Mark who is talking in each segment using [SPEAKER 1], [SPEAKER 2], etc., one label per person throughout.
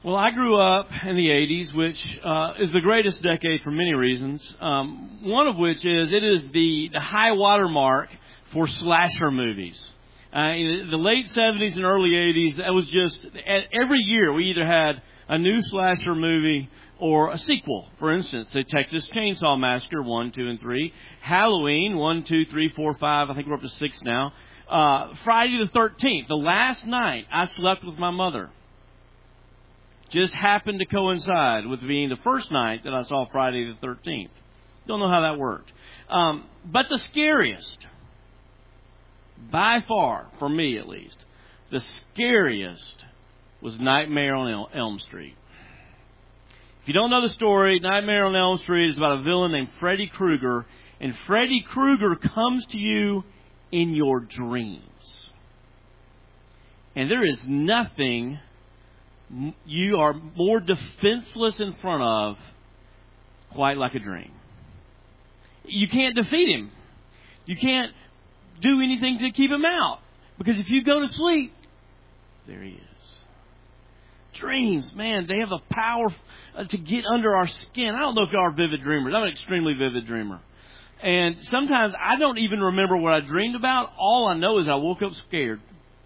[SPEAKER 1] Well, I grew up in the 80s, which is the greatest decade for many reasons. One of which is it is the high water mark for slasher movies. In the late 70s and early 80s, that was just, every year we either had a new slasher movie or a sequel. For instance, the Texas Chainsaw Massacre 1, 2, and 3. Halloween 1, 2, 3, 4, 5. I think we're up to 6 now. Friday the 13th, the last night I slept with my mother, just happened to coincide with being the first night that I saw Friday the 13th. Don't know how that worked. But the scariest, by far, for me at least, the scariest was Nightmare on Elm Street. If you don't know the story, Nightmare on Elm Street is about a villain named Freddy Krueger, and Freddy Krueger comes to you in your dreams. And there is nothing you are more defenseless in front of quite like a dream. You can't defeat him. You can't do anything to keep him out. Because if you go to sleep, there he is. Dreams, man, they have a power to get under our skin. I don't know if you are vivid dreamers. I'm an extremely vivid dreamer. And sometimes I don't even remember what I dreamed about. All I know is I woke up scared.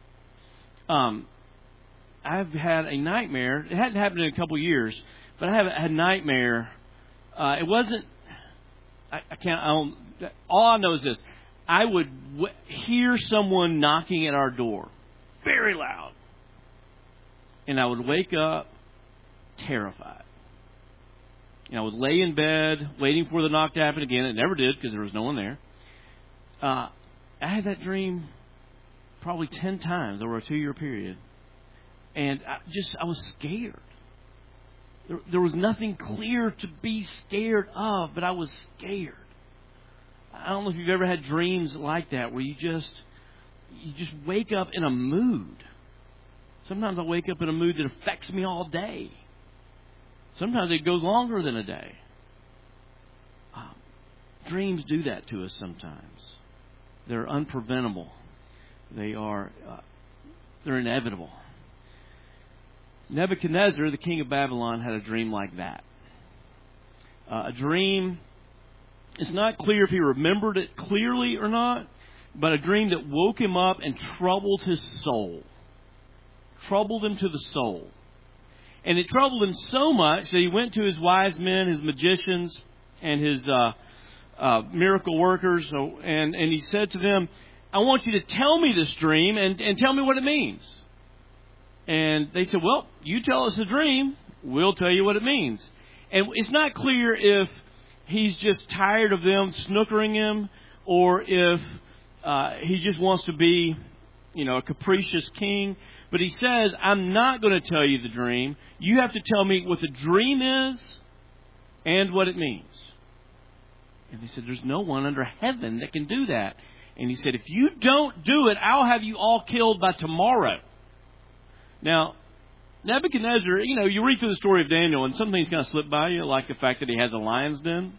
[SPEAKER 1] I've had a nightmare. It hadn't happened in a couple of years, but I have had a nightmare. It wasn't. I can't. All I know is this: I would hear someone knocking at our door, very loud, and I would wake up terrified. And I would lay in bed waiting for the knock to happen again. It never did because there was no one there. I had that dream probably 10 times over a 2-year period. And I was scared. There was nothing clear to be scared of, but I was scared. I don't know if you've ever had dreams like that where you just wake up in a mood. Sometimes I wake up in a mood that affects me all day. Sometimes it goes longer than a day. Dreams do that to us sometimes. They're unpreventable. They're inevitable. Nebuchadnezzar, the king of Babylon, had a dream like that. A dream, it's not clear if he remembered it clearly or not, but a dream that woke him up and troubled his soul. Troubled him to the soul. And it troubled him so much that he went to his wise men, his magicians, and his miracle workers, and he said to them, I want you to tell me this dream and tell me what it means. And they said, well, you tell us the dream, we'll tell you what it means. And it's not clear if he's just tired of them snookering him or if he just wants to be, a capricious king. But he says, I'm not going to tell you the dream. You have to tell me what the dream is and what it means. And they said, there's no one under heaven that can do that. And he said, if you don't do it, I'll have you all killed by tomorrow. Now, Nebuchadnezzar, you read through the story of Daniel and some things kind of slip by you, like the fact that he has a lion's den.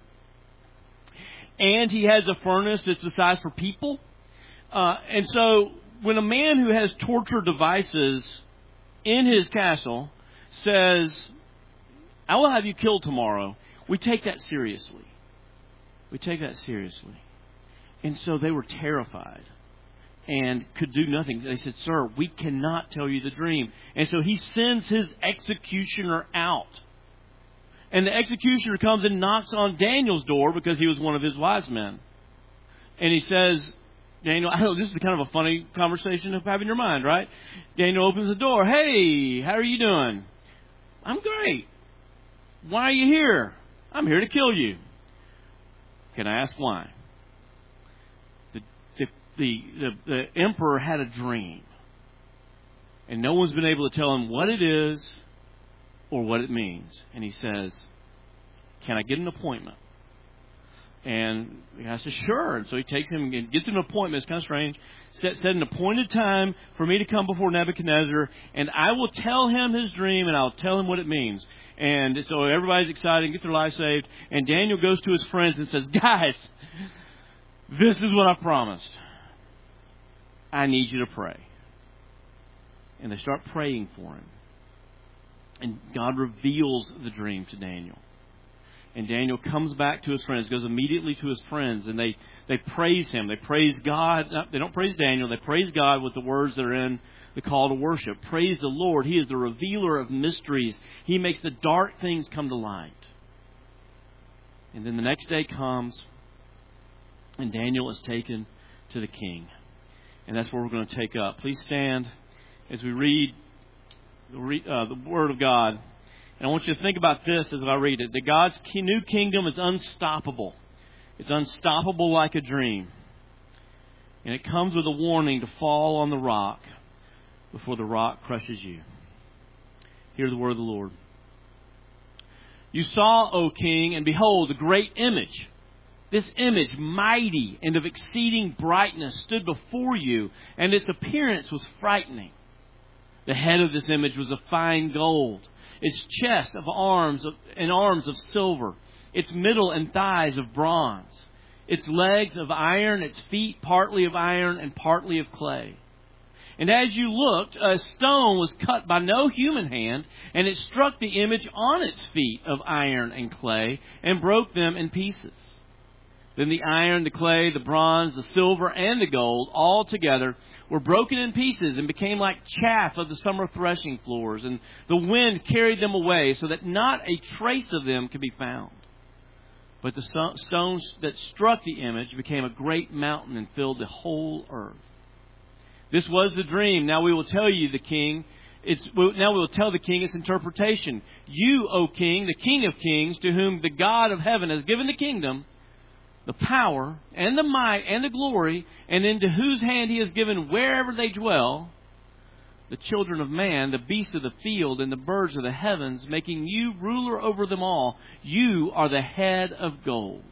[SPEAKER 1] And he has a furnace that's the size for people. And so when a man who has torture devices in his castle says, I will have you killed tomorrow, we take that seriously. We take that seriously. And so they were terrified and could do nothing. They said, sir, we cannot tell you the dream. And so he sends his executioner out. And the executioner comes and knocks on Daniel's door because he was one of his wise men. And he says, Daniel, I know this is kind of a funny conversation to have in your mind, right? Daniel opens the door. Hey, how are you doing? I'm great. Why are you here? I'm here to kill you. Can I ask why? The emperor had a dream. And no one's been able to tell him what it is or what it means. And he says, can I get an appointment? And the guy says, sure. And so he takes him and gets him an appointment. It's kind of strange. Set an appointed time for me to come before Nebuchadnezzar, and I will tell him his dream, and I'll tell him what it means. And so everybody's excited and get their life saved. And Daniel goes to his friends and says, guys, this is what I promised. I need you to pray. And they start praying for him. And God reveals the dream to Daniel. And Daniel comes back to his friends, goes immediately to his friends, and they praise him. They praise God. They don't praise Daniel. They praise God with the words that are in the call to worship. Praise the Lord. He is the revealer of mysteries. He makes the dark things come to light. And then the next day comes, and Daniel is taken to the king. And that's where we're going to take up. Please stand as we read the Word of God. And I want you to think about this as I read it. That God's new kingdom is unstoppable. It's unstoppable like a dream. And it comes with a warning to fall on the rock before the rock crushes you. Hear the word of the Lord. You saw, O king, and behold, a great image. This image, mighty and of exceeding brightness, stood before you, and its appearance was frightening. The head of this image was of fine gold, its chest of arms of silver, its middle and thighs of bronze, its legs of iron, its feet partly of iron and partly of clay. And as you looked, a stone was cut by no human hand, and it struck the image on its feet of iron and clay, and broke them in pieces. Then the iron, the clay, the bronze, the silver, and the gold, all together, were broken in pieces and became like chaff of the summer threshing floors, and the wind carried them away, so that not a trace of them could be found. But the stones that struck the image became a great mountain and filled the whole earth. This was the dream. Now we will tell you, the king. Now we will tell the king its interpretation. You, O king, the King of kings, to whom the God of heaven has given the kingdom, the power and the might and the glory, and into whose hand he has given wherever they dwell, the children of man, the beasts of the field, and the birds of the heavens, making you ruler over them all. You are the head of gold.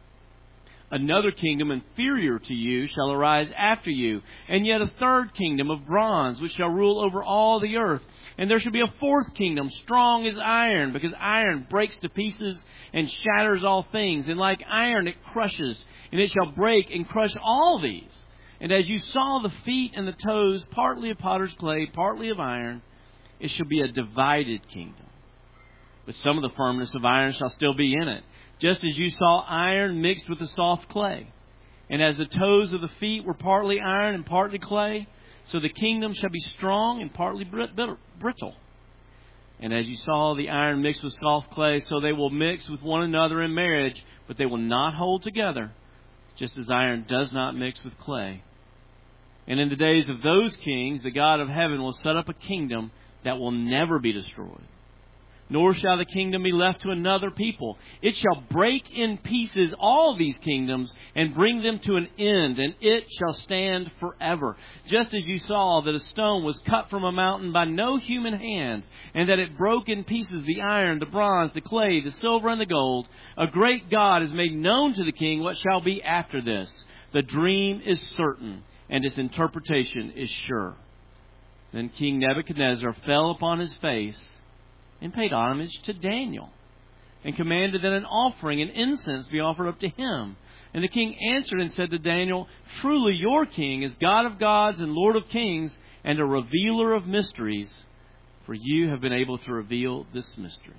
[SPEAKER 1] Another kingdom inferior to you shall arise after you, and yet a third kingdom of bronze, which shall rule over all the earth. And there shall be a fourth kingdom, strong as iron, because iron breaks to pieces and shatters all things. And like iron it crushes, and it shall break and crush all these. And as you saw the feet and the toes, partly of potter's clay, partly of iron, it shall be a divided kingdom. But some of the firmness of iron shall still be in it, just as you saw iron mixed with the soft clay. And as the toes of the feet were partly iron and partly clay, so the kingdom shall be strong and partly brittle. And as you saw the iron mixed with soft clay, so they will mix with one another in marriage, but they will not hold together, just as iron does not mix with clay. And in the days of those kings, the God of heaven will set up a kingdom that will never be destroyed. Nor shall the kingdom be left to another people. It shall break in pieces all these kingdoms and bring them to an end, and it shall stand forever. Just as you saw that a stone was cut from a mountain by no human hand, and that it broke in pieces the iron, the bronze, the clay, the silver, and the gold, a great God has made known to the king what shall be after this. The dream is certain, and its interpretation is sure. Then King Nebuchadnezzar fell upon his face and paid homage to Daniel, and commanded that an offering and incense be offered up to him. And the king answered and said to Daniel, Truly your king is God of gods and Lord of kings, and a revealer of mysteries, for you have been able to reveal this mystery.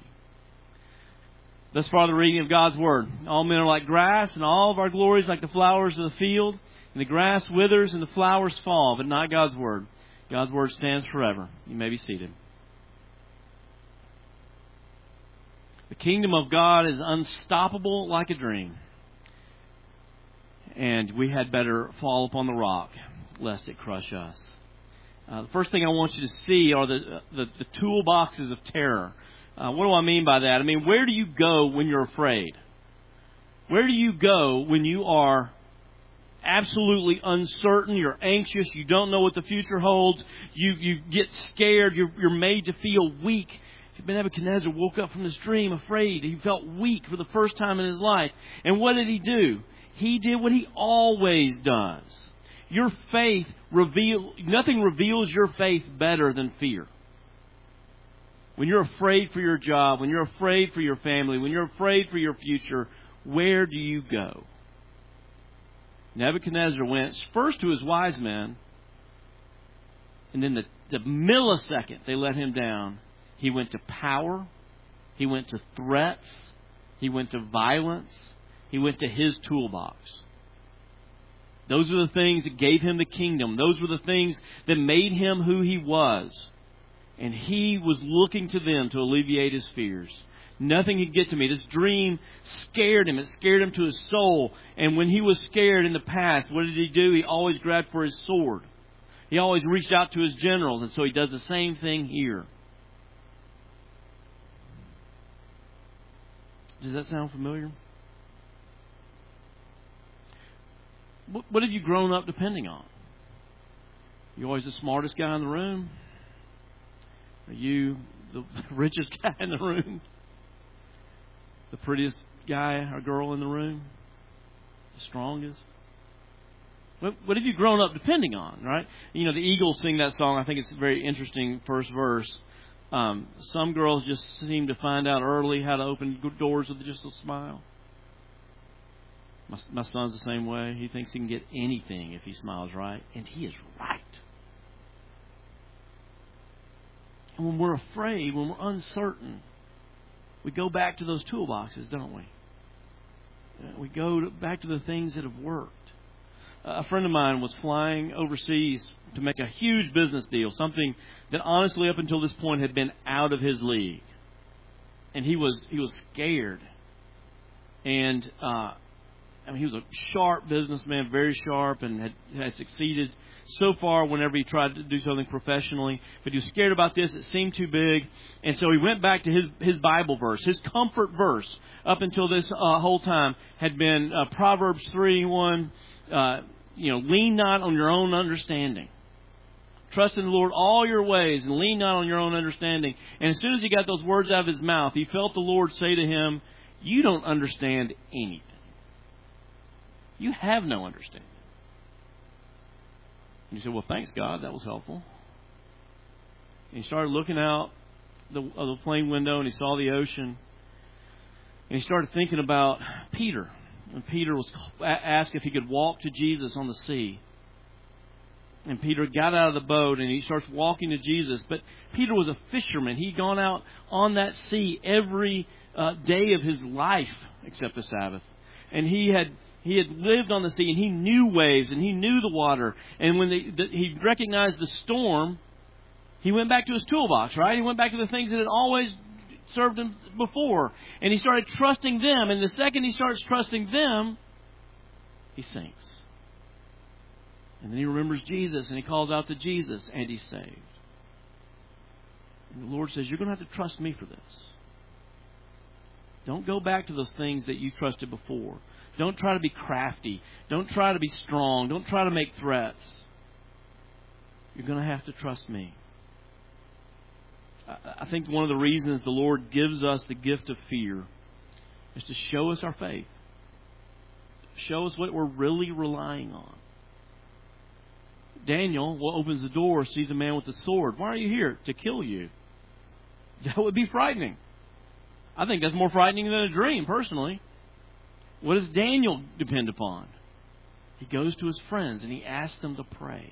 [SPEAKER 1] Thus far the reading of God's word. All men are like grass, and all of our glories like the flowers of the field. And the grass withers and the flowers fall, but not God's word. God's word stands forever. You may be seated. The kingdom of God is unstoppable like a dream. And we had better fall upon the rock, lest it crush us. The first thing I want you to see are the toolboxes of terror. What do I mean by that? I mean, where do you go when you're afraid? Where do you go when you are absolutely uncertain, you're anxious, you don't know what the future holds, you get scared, you're made to feel weak? Nebuchadnezzar woke up from this dream afraid. He felt weak for the first time in his life. And what did he do? He did what he always does. Your faith nothing reveals your faith better than fear. When you're afraid for your job, when you're afraid for your family, when you're afraid for your future, where do you go? Nebuchadnezzar went first to his wise men, and then the millisecond they let him down, He went to power. He went to threats. He went to violence. He went to his toolbox. Those are the things that gave him the kingdom. Those were the things that made him who he was. And he was looking to them to alleviate his fears. Nothing could get to me. This dream scared him. It scared him to his soul. And when he was scared in the past, what did he do? He always grabbed for his sword. He always reached out to his generals. And so he does the same thing here. Does that sound familiar? What have you grown up depending on? You always the smartest guy in the room? Are you the richest guy in the room? The prettiest guy or girl in the room? The strongest? What have you grown up depending on, right? You know, the Eagles sing that song. I think it's a very interesting first verse. Some girls just seem to find out early how to open doors with just a smile. My son's the same way. He thinks he can get anything if he smiles right. And he is right. And when we're afraid, when we're uncertain, we go back to those toolboxes, don't we? We go back to the things that have worked. A friend of mine was flying overseas to make a huge business deal, something that honestly up until this point had been out of his league. And he was scared. And he was a sharp businessman, very sharp, and had succeeded so far whenever he tried to do something professionally. But he was scared about this. It seemed too big. And so he went back to his Bible verse. His comfort verse up until this whole time had been Proverbs 3:1. Lean not on your own understanding. Trust in the Lord all your ways and lean not on your own understanding. And as soon as he got those words out of his mouth, he felt the Lord say to him, you don't understand anything. You have no understanding. And he said, well, thanks, God. That was helpful. And he started looking out of the plane window and he saw the ocean. And he started thinking about Peter. And Peter was asked if he could walk to Jesus on the sea. And Peter got out of the boat and he starts walking to Jesus. But Peter was a fisherman. He'd gone out on that sea every day of his life except the Sabbath. And he had lived on the sea and he knew waves and he knew the water. And when he recognized the storm, he went back to his toolbox, right? He went back to the things that had always served him before. And he started trusting them. And the second he starts trusting them, he sinks. And then he remembers Jesus and he calls out to Jesus and he's saved. And the Lord says, you're going to have to trust me for this. Don't go back to those things that you trusted before. Don't try to be crafty. Don't try to be strong. Don't try to make threats. You're going to have to trust me. I think one of the reasons the Lord gives us the gift of fear is to show us our faith. Show us what we're really relying on. Daniel opens the door, sees a man with a sword. Why are you here? To kill you. That would be frightening. I think that's more frightening than a dream, personally. What does Daniel depend upon? He goes to his friends and he asks them to pray.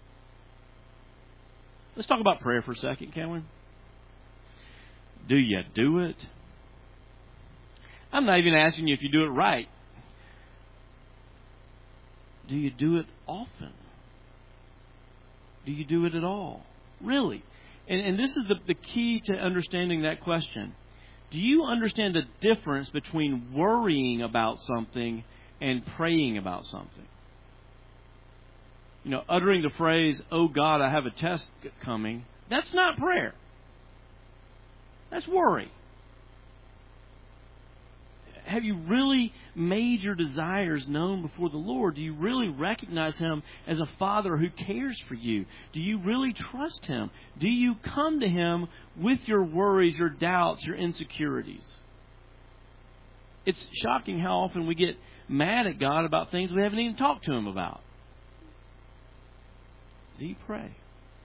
[SPEAKER 1] Let's talk about prayer for a second, can we? Do you do it? I'm not even asking you if you do it right. Do you do it often? Do you do it at all? Really? And this is the key to understanding that question. Do you understand the difference between worrying about something and praying about something? You know, uttering the phrase, oh God, I have a test coming, that's not prayer. That's worry. Have you really made your desires known before the Lord? Do you really recognize Him as a Father who cares for you? Do you really trust Him? Do you come to Him with your worries, your doubts, your insecurities? It's shocking how often we get mad at God about things we haven't even talked to Him about. Do you pray?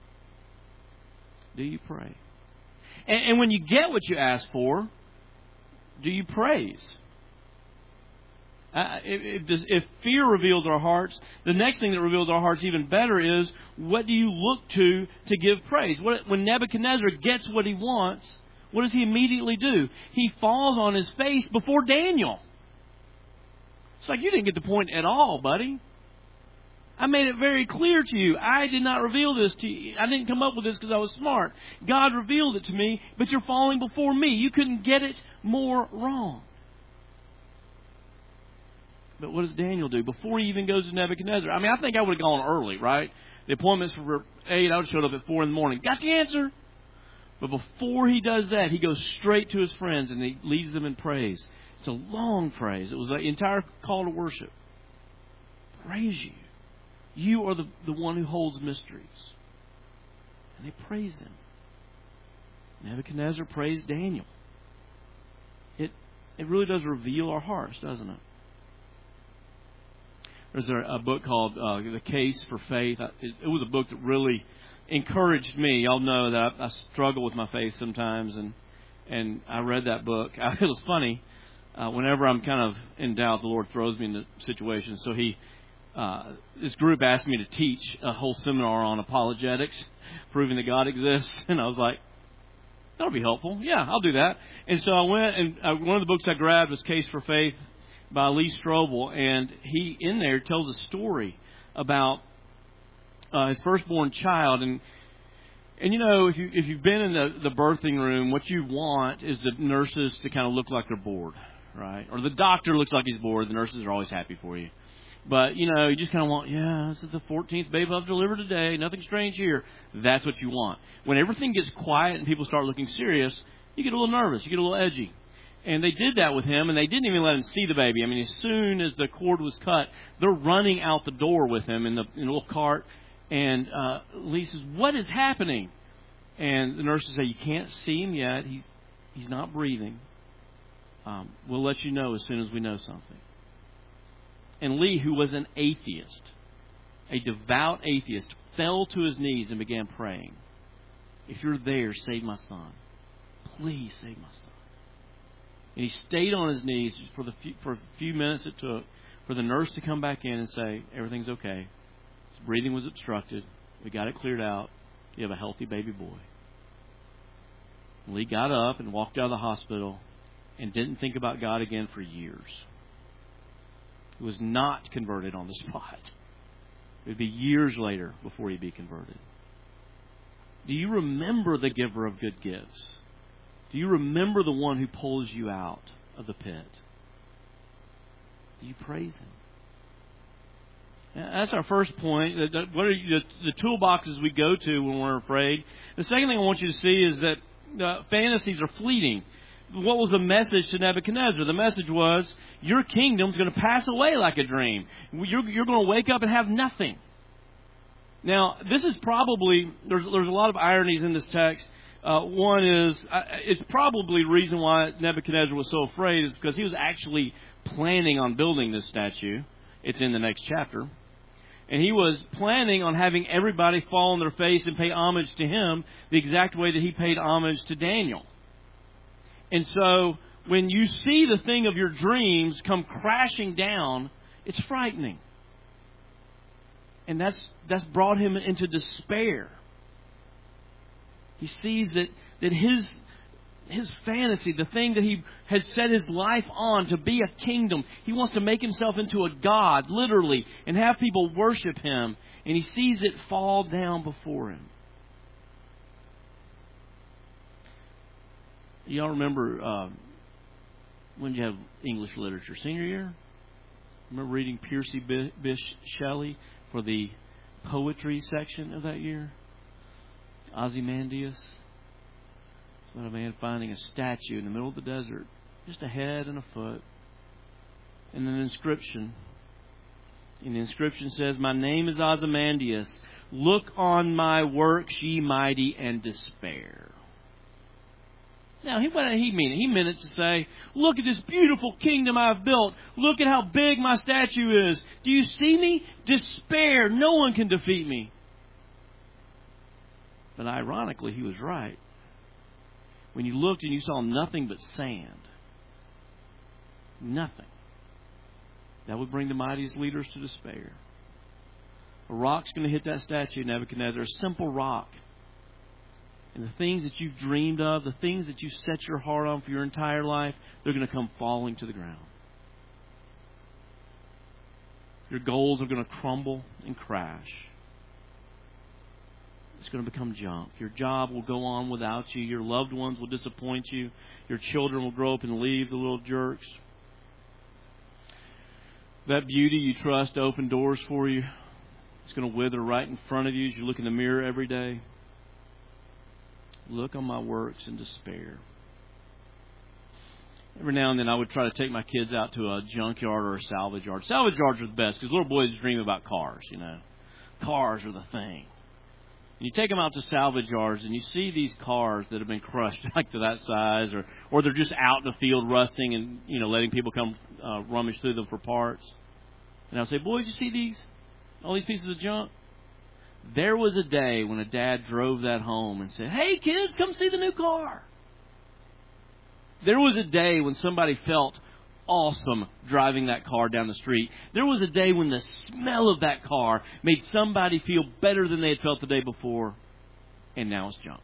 [SPEAKER 1] Do you pray? And when you get what you ask for, do you praise? If fear reveals our hearts, the next thing that reveals our hearts even better is, what do you look to give praise? When Nebuchadnezzar gets what he wants, what does he immediately do? He falls on his face before Daniel. It's like, you didn't get the point at all, buddy. I made it very clear to you. I did not reveal this to you. I didn't come up with this because I was smart. God revealed it to me, but you're falling before me. You couldn't get it more wrong. But what does Daniel do before he even goes to Nebuchadnezzar? I mean, I think I would have gone early, right? The appointment's for 8. I would have showed up at 4 in the morning. Got the answer? But before he does that, he goes straight to his friends and he leads them in praise. It's a long praise. It was the entire call to worship. Praise you. You are the one who holds mysteries. And they praise him. Nebuchadnezzar praised Daniel. It really does reveal our hearts, doesn't it? There's a book called The Case for Faith. It was a book that really encouraged me. Y'all know that I struggle with my faith sometimes, and I read that book. It was funny. Whenever I'm kind of in doubt, the Lord throws me into situations. So this group asked me to teach a whole seminar on apologetics, proving that God exists, and I was like, that'll be helpful. Yeah, I'll do that. And so I went, and one of the books I grabbed was Case for Faith by Lee Strobel, and he in there tells a story about his firstborn child, and you know, if you've been in the birthing room, what you want is the nurses to kind of look like they're bored, right? Or the doctor looks like he's bored. The nurses are always happy for you. But, you know, you just kind of want, this is the 14th babe I've delivered today. Nothing strange here. That's what you want. When everything gets quiet and people start looking serious, you get a little nervous. You get a little edgy. And they did that with him, and they didn't even let him see the baby. I mean, as soon as the cord was cut, they're running out the door with him in a little cart. And Lee says, what is happening? And the nurses say, you can't see him yet. He's not breathing. We'll let you know as soon as we know something. And Lee, who was an atheist, a devout atheist, fell to his knees and began praying. If you're there, save my son. Please save my son. And he stayed on his knees for a few minutes it took for the nurse to come back in and say, everything's okay. His breathing was obstructed. We got it cleared out. You have a healthy baby boy. And Lee got up and walked out of the hospital and didn't think about God again for years. He was not converted on the spot. It would be years later before he'd be converted. Do you remember the giver of good gifts? Do you remember the one who pulls you out of the pit? Do you praise him? That's our first point. What are the toolboxes we go to when we're afraid? The second thing I want you to see is that fantasies are fleeting. What was the message to Nebuchadnezzar? The message was, your kingdom's going to pass away like a dream. You're going to wake up and have nothing. Now, this is probably, there's a lot of ironies in this text. One is, it's probably the reason why Nebuchadnezzar was so afraid is because he was actually planning on building this statue. It's in the next chapter. And he was planning on having everybody fall on their face and pay homage to him the exact way that he paid homage to Daniel. And so when you see the thing of your dreams come crashing down, it's frightening. And that's brought him into despair. He sees that his fantasy, the thing that he has set his life on to be a kingdom, he wants to make himself into a god, literally, and have people worship him. And he sees it fall down before him. Y'all remember when you have English literature? Senior year? Remember reading Percy Bysshe Shelley for the poetry section of that year? Ozymandias. It's about a man finding a statue in the middle of the desert, just a head and a foot, and an inscription. And the inscription says, my name is Ozymandias. Look on my works, ye mighty, and despair. Now, what did he mean? He meant it to say, look at this beautiful kingdom I've built. Look at how big my statue is. Do you see me? Despair. No one can defeat me. But ironically, he was right. When you looked and you saw nothing but sand. Nothing. That would bring the mightiest leaders to despair. A rock's going to hit that statue, Nebuchadnezzar, a simple rock. And the things that you've dreamed of, the things that you've set your heart on for your entire life, they're going to come falling to the ground. Your goals are going to crumble and crash. It's going to become junk. Your job will go on without you. Your loved ones will disappoint you. Your children will grow up and leave the little jerks. That beauty you trust to open doors for you, it's going to wither right in front of you as you look in the mirror every day. Look on my works in despair. Every now and then I would try to take my kids out to a junkyard or a salvage yard. Salvage yards are the best because little boys dream about cars, you know. Cars are the thing. And you take them out to salvage yards and you see these cars that have been crushed like to that size, or they're just out in the field rusting and, you know, letting people come rummage through them for parts. And I'll say, boys, you see these? All these pieces of junk? There was a day when a dad drove that home and said, hey, kids, come see the new car. There was a day when somebody felt awesome driving that car down the street. There was a day when the smell of that car made somebody feel better than they had felt the day before. And now it's junk.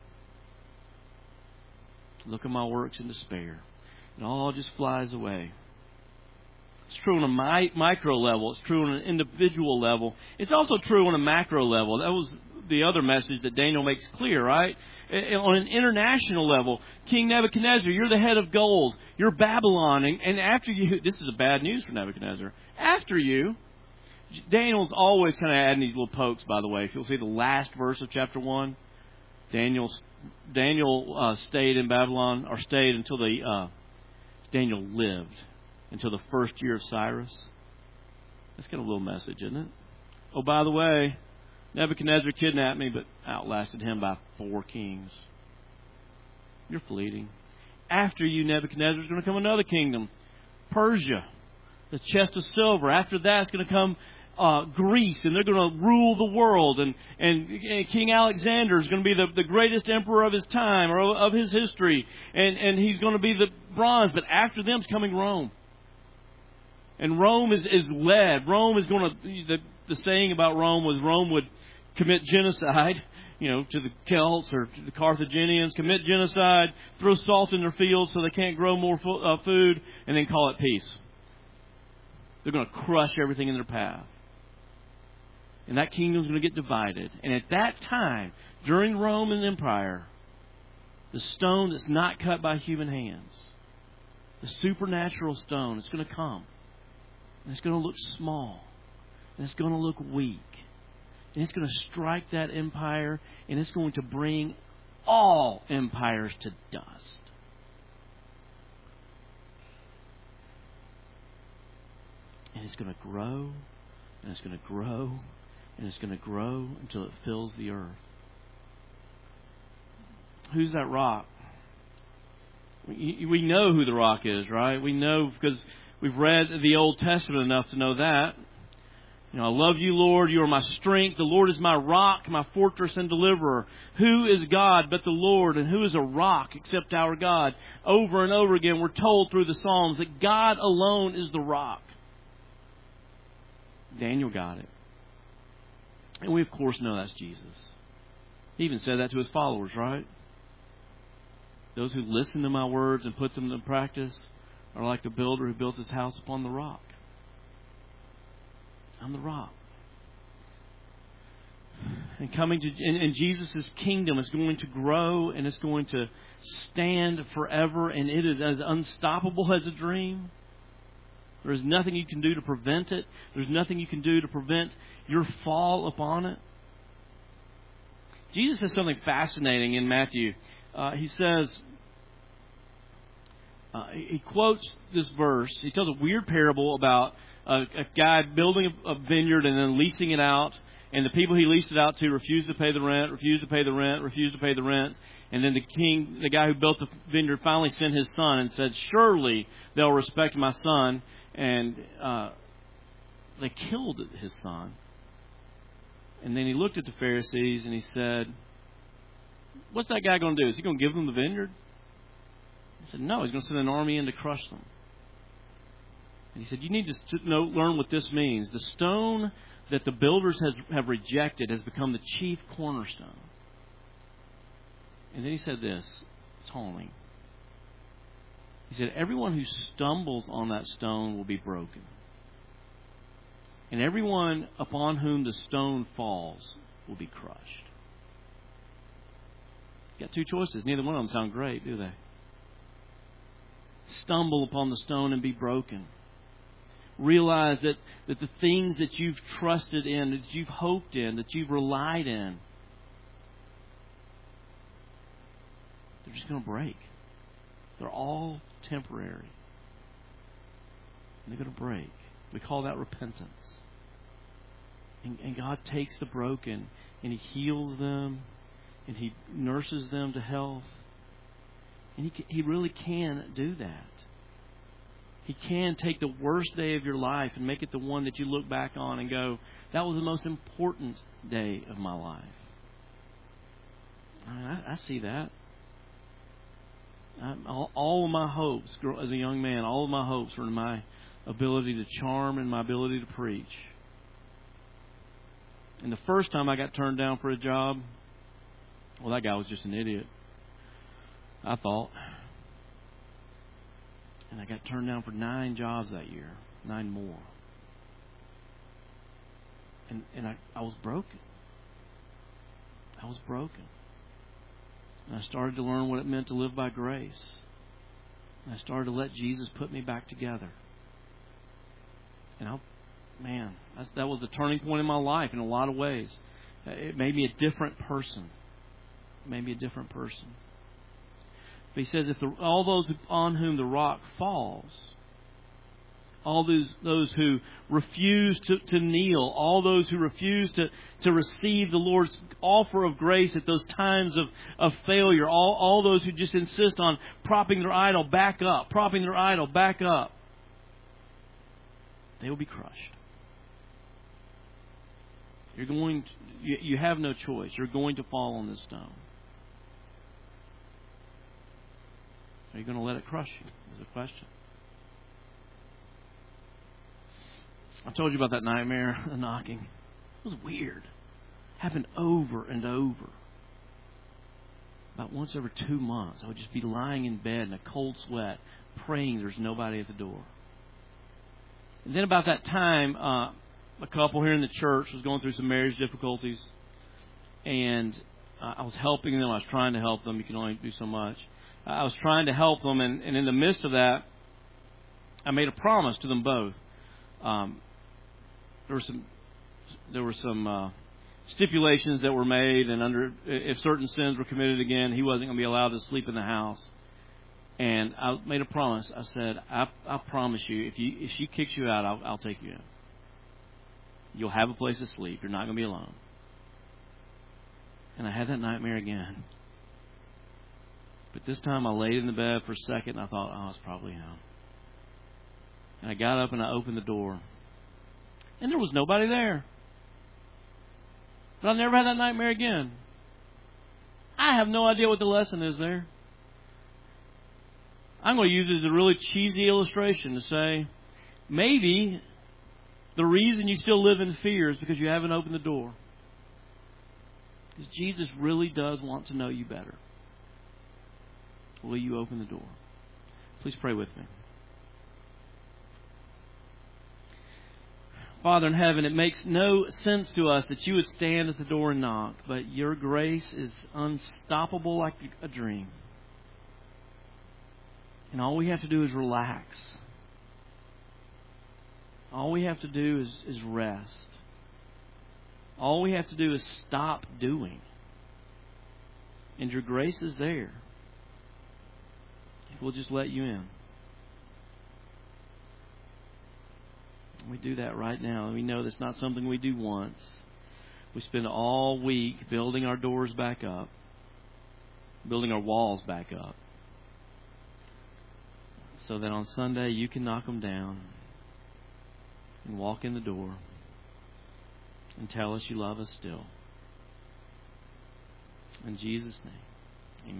[SPEAKER 1] Look at my works in despair. It all just flies away. It's true on a micro level. It's true on an individual level. It's also true on a macro level. That was the other message that Daniel makes clear, right? On an international level, King Nebuchadnezzar, you're the head of gold. You're Babylon. And after you, this is the bad news for Nebuchadnezzar. After you, Daniel's always kind of adding these little pokes, by the way. If you'll see the last verse of chapter 1, Daniel stayed in Babylon, or stayed until Daniel lived until the first year of Cyrus. That's got a little message, isn't it? Oh, by the way, Nebuchadnezzar kidnapped me, but outlasted him by 4 kings. You're fleeting. After you, Nebuchadnezzar, is going to come another kingdom, Persia, the chest of silver. After that, it's going to come Greece, and they're going to rule the world. And King Alexander is going to be the greatest emperor of his time, or of his history. And he's going to be the bronze. But after them is coming Rome. And Rome is led. Rome is going to... The saying about Rome was Rome would commit genocide, you know, to the Celts or to the Carthaginians, commit genocide, throw salt in their fields so they can't grow more food, and then call it peace. They're going to crush everything in their path. And that kingdom's going to get divided. And at that time, during Roman Empire, the stone that's not cut by human hands, the supernatural stone, it's going to come. And it's going to look small. And it's going to look weak. And it's going to strike that empire. And it's going to bring all empires to dust. And it's going to grow. And it's going to grow. And it's going to grow until it fills the earth. Who's that rock? We know who the rock is, right? We know because we've read the Old Testament enough to know that. You know, I love you, Lord. You are my strength. The Lord is my rock, my fortress and deliverer. Who is God but the Lord? And who is a rock except our God? Over and over again, we're told through the Psalms that God alone is the rock. Daniel got it. And we, of course, know that's Jesus. He even said that to his followers, right? Those who listen to my words and put them into practice are like the builder who built his house upon the rock. I'm the rock. And and Jesus' kingdom is going to grow and it's going to stand forever, and it is as unstoppable as a dream. There is nothing you can do to prevent it. There's nothing you can do to prevent your fall upon it. Jesus says something fascinating in Matthew. He says, he quotes this verse. He tells a weird parable about a guy building a vineyard and then leasing it out. And the people he leased it out to refused to pay the rent, refused to pay the rent, refused to pay the rent. And then the guy who built the vineyard finally sent his son and said, surely they'll respect my son. And they killed his son. And then he looked at the Pharisees and he said, what's that guy going to do? Is he going to give them the vineyard? He said, no, he's going to send an army in to crush them. And he said, you need to learn what this means. The stone that the builders have rejected has become the chief cornerstone. And then he said this, taunting. He said, everyone who stumbles on that stone will be broken. And everyone upon whom the stone falls will be crushed. You got two choices. Neither one of them sound great, do they? Stumble upon the stone and be broken. Realize that the things that you've trusted in, that you've hoped in, that you've relied in, they're just going to break. They're all temporary. And they're going to break. We call that repentance. And God takes the broken and He heals them and He nurses them to health. And He really can do that. He can take the worst day of your life and make it the one that you look back on and go, that was the most important day of my life. I see that. All of my hopes, as a young man, all of my hopes were in my ability to charm and my ability to preach. And the first time I got turned down for a job, well, that guy was just an idiot, I thought. And I got turned down for 9 jobs that year, 9 more. And I was broken. I was broken. And I started to learn what it meant to live by grace. And I started to let Jesus put me back together. And that was the turning point in my life in a lot of ways. It made me a different person. It made me a different person. But he says, if all those on whom the rock falls, all those who refuse to kneel, all those who refuse to receive the Lord's offer of grace at those times of failure, all those who just insist on propping their idol back up, they will be crushed. You have no choice. You're going to fall on this stone. Are you going to let it crush you? Is the question. I told you about that nightmare, the knocking. It was weird. Happened over and over. About once every 2 months, I would just be lying in bed in a cold sweat, praying there's nobody at the door. And then about that time, a couple here in the church was going through some marriage difficulties. And I was helping them. I was trying to help them. You can only do so much. I was trying to help them, and in the midst of that, I made a promise to them both. There were some stipulations that were made, and if certain sins were committed again, he wasn't going to be allowed to sleep in the house. And I made a promise. I said, I promise you, if she kicks you out, I'll take you in. You'll have a place to sleep. You're not going to be alone. And I had that nightmare again. But this time I laid in the bed for a second and I thought, it's probably him. And I got up and I opened the door. And there was nobody there. But I've never had that nightmare again. I have no idea what the lesson is there. I'm going to use it as a really cheesy illustration to say, maybe the reason you still live in fear is because you haven't opened the door. Because Jesus really does want to know you better. Will you open the door? Please pray with me. Father in heaven, it makes no sense to us that you would stand at the door and knock, but your grace is unstoppable like a dream. And all we have to do is relax. All we have to do is rest. All we have to do is stop doing. And your grace is there. We'll just let you in. We do that right now. And we know that's not something we do once. We spend all week building our doors back up, building our walls back up, so that on Sunday you can knock them down and walk in the door and tell us you love us still. In Jesus' name.